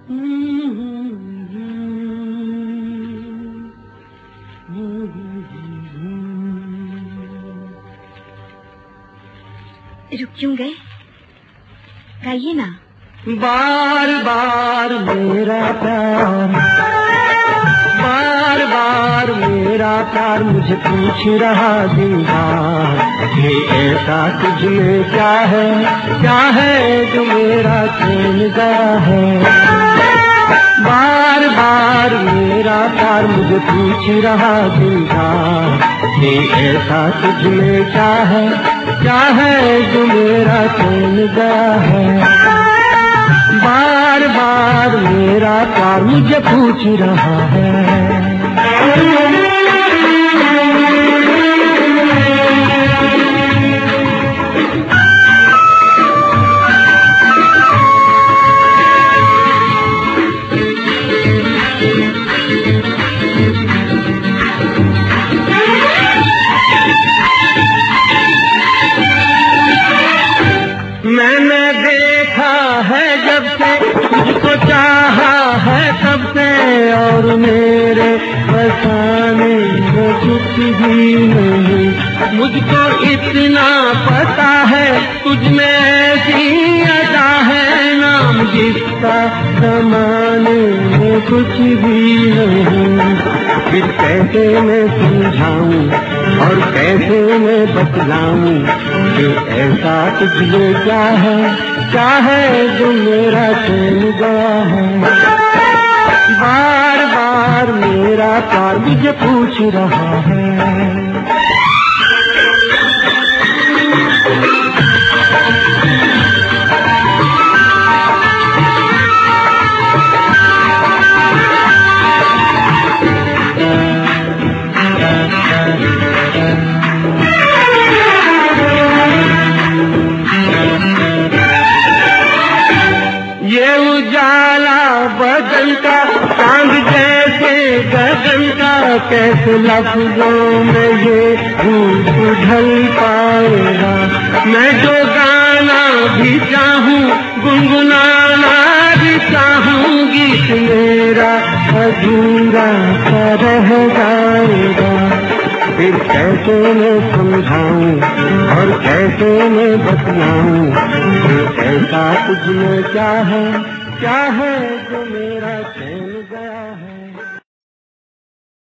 रुक क्यों गए? गाइए ना। बार बार मेरा प्यार, बार बार मेरा प्यार मुझे पूछ रहा दिलदार, ये ऐसा तुझ में क्या है जो मेरा चैन गया है। बार बार मेरा प्यार मुझे पूछ रहा दिलदार, ये ऐसा तुझ में क्या है जो मेरा चैन गया है। बार बार मेरा प्यार मुझे पूछ रहा है। मैंने देखा है जब से, तुझको चाहा है तब से, और मेरे फसाने में कुछ भी नहीं। मुझको इतना पता है तुझ में ऐसी अदा है, नाम जिसका ज़माने में कुछ भी नहीं। फिर कैसे मैं समझाऊं और कैसे मैं बतलाऊं कि ऐसा तुझ में क्या है जो मेरा चैन गया है। बार बार मेरा प्यार मुझे पूछ रहा है। ये उजाला बदन का, चांद जैसे गगन का, कैसे लफ्जों में ये रूप ढल पाएगा। मैं जो गाना भी चाहूँ, गुनगुनाना भी चाहूँ, गीत मेरा अधूरा सा रह जाएगा। फिर कैसे मैं समझाऊं और कैसे मैं बतलाऊं कि ऐसा तुझ में क्या है जो मेरा चैन गया है।